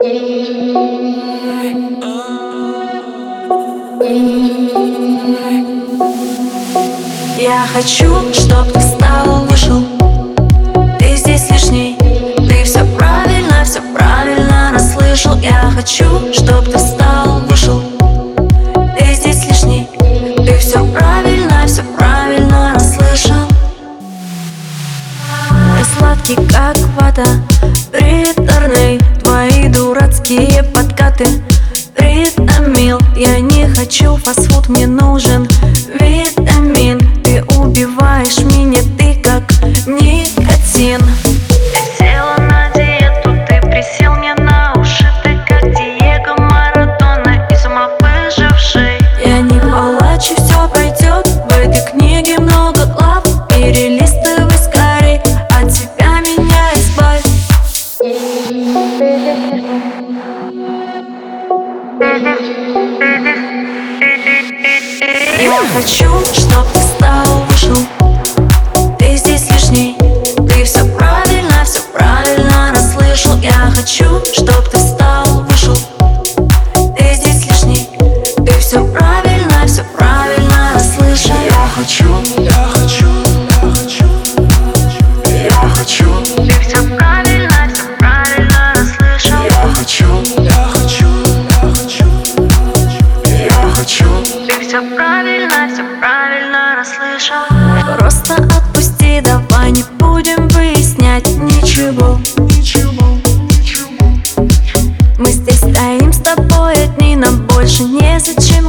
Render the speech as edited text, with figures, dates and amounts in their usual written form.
Я хочу, чтоб ты встал, вышел. Ты здесь лишний, ты все правильно расслышал. Я хочу, чтоб ты встал, вышел. Ты здесь лишний, ты все правильно расслышал. Ты сладкий, как вата, приторный, твои дурацкие подкаты. Притомил, я не хочу фастфуд, мне нужен витамин. Ты убиваешь меня, ты как никотин. Ты села на диету, ты присел мне на уши. Ты как Диего Марадона из ума выживший. Я не плачу, все пойдет, в этой книге много глав. Перелистывай скорей, от тебя меня избавь. Я хочу, чтоб ты встал, вышел. Ты здесь лишний, ты все правильно расслышал. Я хочу, чтоб ты встал, вышел. Ты здесь лишний, ты все правильно расслышал. Я хочу, ты все правильно расслышал. я хочу, Ты все правильно расслышал. Просто отпусти, давай не будем выяснять ничего. Мы здесь стоим с тобой одни, нам больше незачем